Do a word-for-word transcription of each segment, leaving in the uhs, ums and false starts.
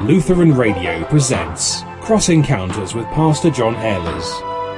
Lutheran Radio presents Cross Encounters with Pastor John Ehlers.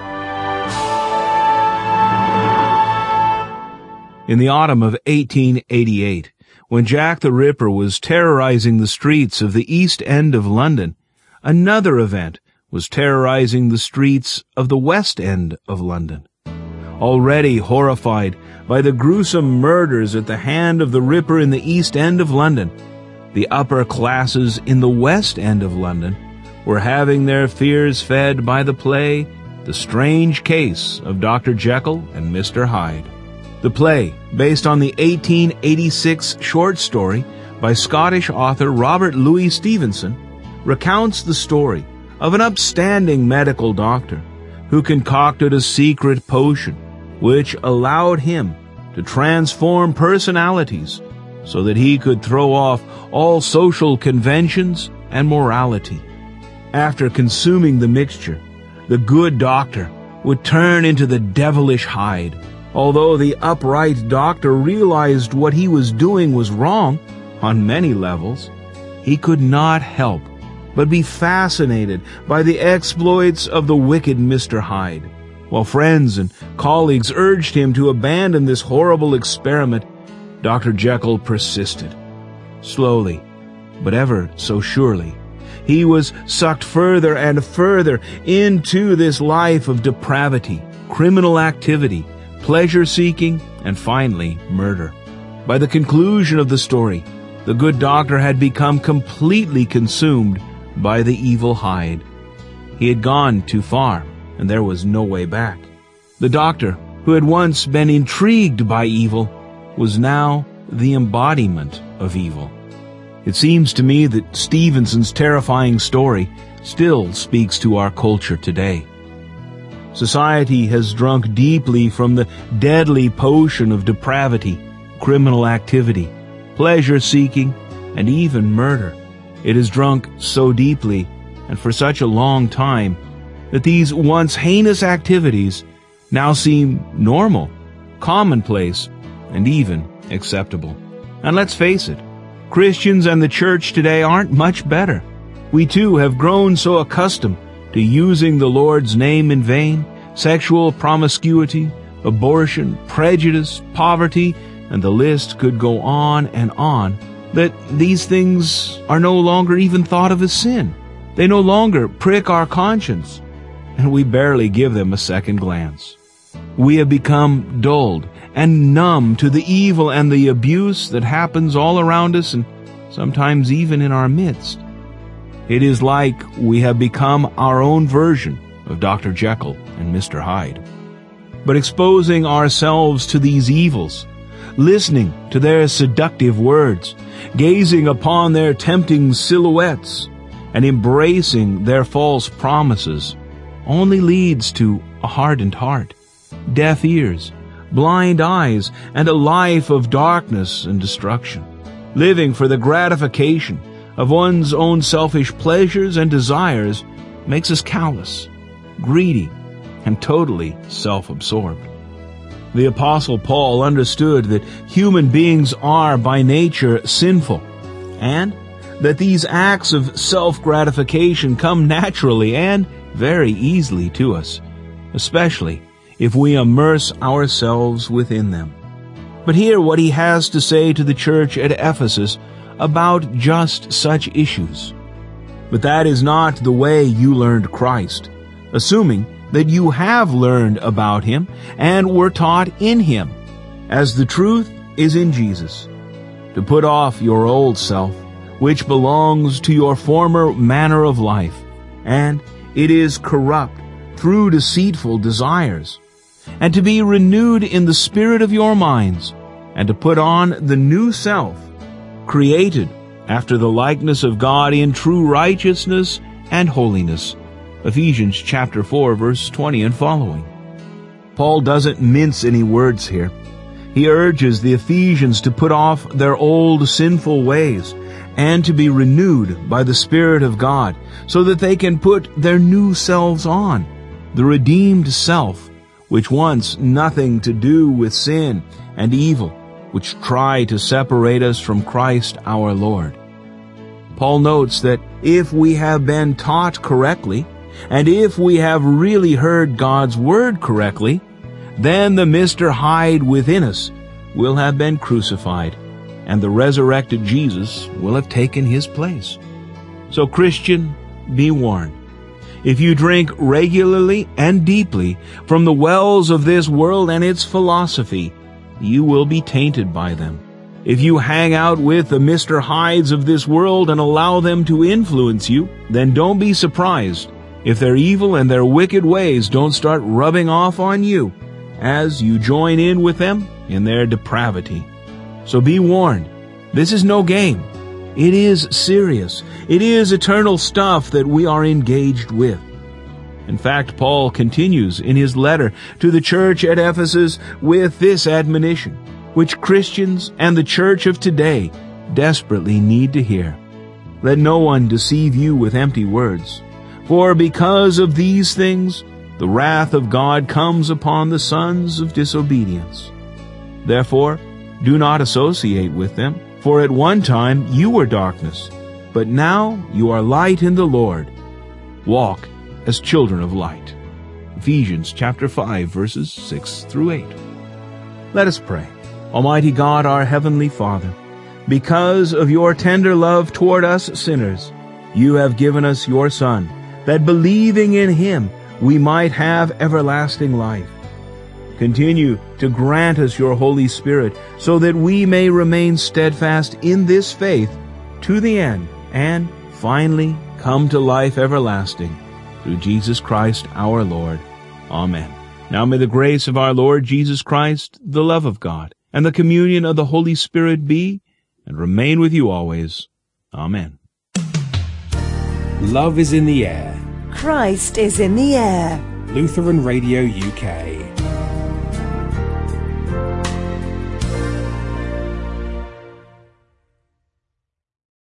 In the autumn of eighteen eighty-eight, when Jack the Ripper was terrorizing the streets of the East End of London, another event was terrorizing the streets of the West End of London. Already horrified by the gruesome murders at the hand of the Ripper in the East End of London, the upper classes in the West End of London were having their fears fed by the play The Strange Case of Doctor Jekyll and Mister Hyde. The play, based on the eighteen eighty-six short story by Scottish author Robert Louis Stevenson, recounts the story of an upstanding medical doctor who concocted a secret potion which allowed him to transform personalities so that he could throw off all social conventions and morality. After consuming the mixture, the good doctor would turn into the devilish Hyde. Although the upright doctor realized what he was doing was wrong on many levels, he could not help but be fascinated by the exploits of the wicked Mister Hyde. While friends and colleagues urged him to abandon this horrible experiment, Doctor Jekyll persisted. Slowly, but ever so surely, he was sucked further and further into this life of depravity, criminal activity, pleasure-seeking, and finally, murder. By the conclusion of the story, the good doctor had become completely consumed by the evil Hyde. He had gone too far, and there was no way back. The doctor, who had once been intrigued by evil, was now the embodiment of evil. It seems to me that Stevenson's terrifying story still speaks to our culture today. Society has drunk deeply from the deadly potion of depravity, criminal activity, pleasure-seeking, and even murder. It has drunk so deeply and for such a long time that these once heinous activities now seem normal, commonplace, and even acceptable. And let's face it, Christians and the church today aren't much better. We too have grown so accustomed to using the Lord's name in vain, sexual promiscuity, abortion, prejudice, poverty, and the list could go on and on, that these things are no longer even thought of as sin. They no longer prick our conscience, and we barely give them a second glance. We have become dulled and numb to the evil and the abuse that happens all around us and sometimes even in our midst. It is like we have become our own version of Doctor Jekyll and Mister Hyde. But exposing ourselves to these evils, listening to their seductive words, gazing upon their tempting silhouettes, and embracing their false promises only leads to a hardened heart, deaf ears, blind eyes, and a life of darkness and destruction. Living for the gratification of one's own selfish pleasures and desires makes us callous, greedy, and totally self-absorbed. The Apostle Paul understood that human beings are by nature sinful, and that these acts of self-gratification come naturally and very easily to us, especially if we immerse ourselves within them. But hear what he has to say to the church at Ephesus about just such issues. But that is not the way you learned Christ, assuming that you have learned about him and were taught in him, as the truth is in Jesus, to put off your old self, which belongs to your former manner of life, and it is corrupt through deceitful desires, and to be renewed in the spirit of your minds, and to put on the new self, created after the likeness of God in true righteousness and holiness. Ephesians chapter four, verse twenty and following. Paul doesn't mince any words here. He urges the Ephesians to put off their old sinful ways and to be renewed by the Spirit of God so that they can put their new selves on, the redeemed self, which wants nothing to do with sin and evil, which try to separate us from Christ our Lord. Paul notes that if we have been taught correctly, and if we have really heard God's word correctly, then the Mister Hyde within us will have been crucified, and the resurrected Jesus will have taken his place. So, Christian, be warned. If you drink regularly and deeply from the wells of this world and its philosophy, you will be tainted by them. If you hang out with the Mister Hydes of this world and allow them to influence you, then don't be surprised if their evil and their wicked ways don't start rubbing off on you as you join in with them in their depravity. So be warned. This is no game. It is serious. It is eternal stuff that we are engaged with. In fact, Paul continues in his letter to the church at Ephesus with this admonition, which Christians and the church of today desperately need to hear. Let no one deceive you with empty words, for because of these things the wrath of God comes upon the sons of disobedience. Therefore, do not associate with them, for at one time you were darkness, but now you are light in the Lord. Walk as children of light. Ephesians chapter five, verses six through eight. Let us pray. Almighty God, our heavenly Father, because of your tender love toward us sinners, you have given us your Son, that believing in him we might have everlasting life. Continue to grant us your Holy Spirit, so that we may remain steadfast in this faith to the end, and finally come to life everlasting, through Jesus Christ our Lord. Amen. Now may the grace of our Lord Jesus Christ, the love of God, and the communion of the Holy Spirit be and remain with you always. Amen. Love is in the air. Christ is in the air. Lutheran Radio U K.